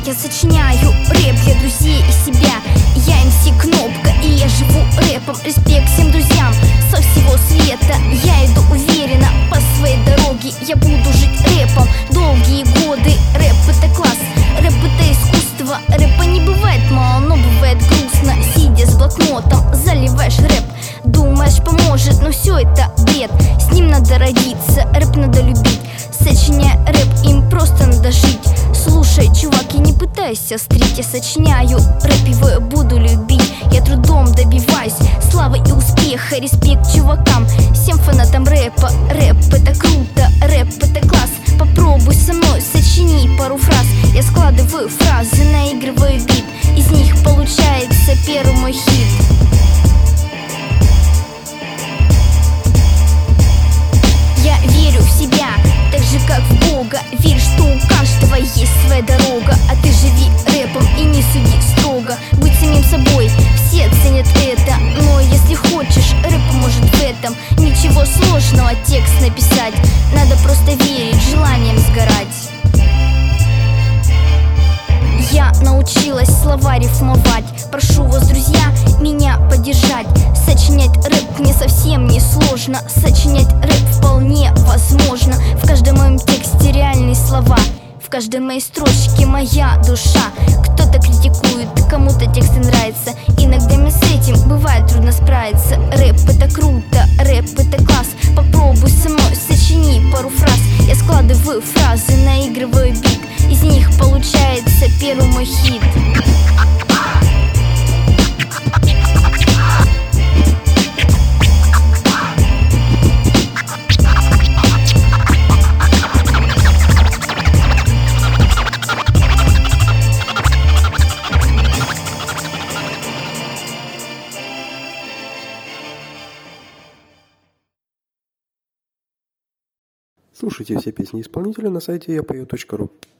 Я сочиняю рэп для друзей и себя. Я МС Кнопка, и я живу рэпом. Респект всем друзьям со всего света. Я иду уверенно по своей дороге. Я буду жить рэпом долгие годы. Рэп это класс, рэп это искусство. Рэпа не бывает мало, но бывает грустно. Сидя с блокнотом, заливаешь рэп. Думаешь, поможет, но все это бред. С ним надо родиться, рэп надо любить. Сочиняя рэп, им просто надо жить. Слушай, чувак, я не пытаюсь острить. Я сочиняю рэп, его я буду любить. Я трудом добиваюсь славы и успеха. Респект чувакам, всем фанатам рэпа. Рэп это круто, рэп это класс. Попробуй со мной, сочини пару фраз. Я складываю фразы, наигрываю бит. Из них получается первый мой хит. Я верю в себя, так же как в Бога. Верь, что у каждого есть своя дорога. А ты живи рэпом и не суди строго. Быть самим собой, все ценят это. Но если хочешь, рэп поможет в этом. Ничего сложного текст написать. Надо просто верить, желанием сгорать. Я научилась слова рифмовать. Прошу вас, друзья, меня поддержать. Сочинять рэп мне совсем не сложно. Сочинять рэп вполне возможно. В каждом моем тексте реальные слова. В каждой моей строчке моя душа. Кто-то критикует, кому-то тексты нравятся. Иногда мне с этим бывает трудно справиться. Рэп это круто, рэп это класс. Попробуй со мной, сочини пару фраз. Я складываю фразы, наигрываю бит. Из них получается первый мой хит. Слушайте все песни исполнителя на сайте yapою.ru.